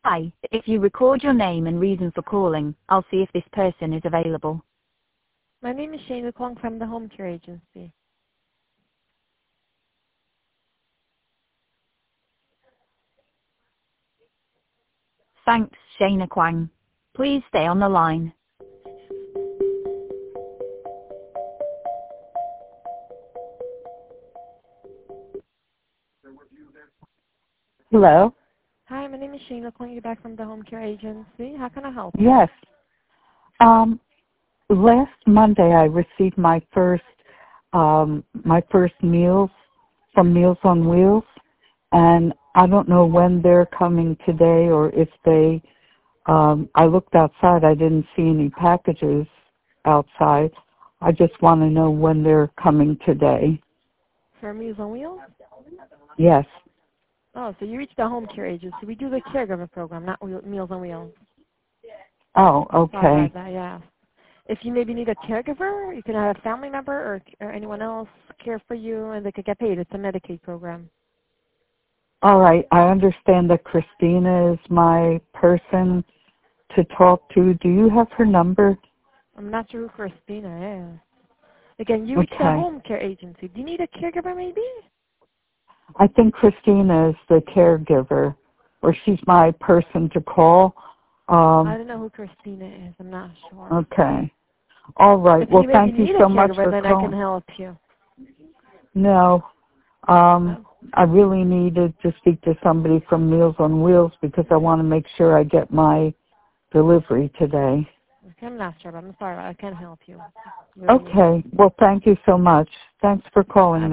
Hi, if you record your name and reason for calling, I'll see if this person is available. My name is Shane calling from the Home Care Agency. Thanks, Shana Kwang. Please stay on the line. Hello? Hi, my name is Shane calling you back from the Home Care Agency. How can I help you? Yes. Last Monday I received my first meals from Meals on Wheels, and I don't know when they're coming today or if they, I looked outside, I didn't see any packages outside. I just want to know when they're coming today. For Meals on Wheels? Yes. Oh, so you reached the Home Care Agency. We do the caregiver program, not Meals on Wheels. Oh, okay. Sorry about that, yeah. If you maybe need a caregiver, you can have a family member or anyone else care for you, and they could get paid. It's a Medicaid program. All right. I understand that Christina is my person to talk to. Do you have her number? I'm not sure who Christina is. Again, you reached the Home Care Agency. Do you need a caregiver maybe? I think Christina is the caregiver, or she's my person to call. I don't know who Christina is. I'm not sure. Okay. All right. If Well, you thank you so much for then calling. I can help you. No. I really needed to speak to somebody from Meals on Wheels because I want to make sure I get my delivery today. Okay, I'm not sure, but I'm sorry. I can't help you. Okay. Well, thank you so much. Thanks for calling me.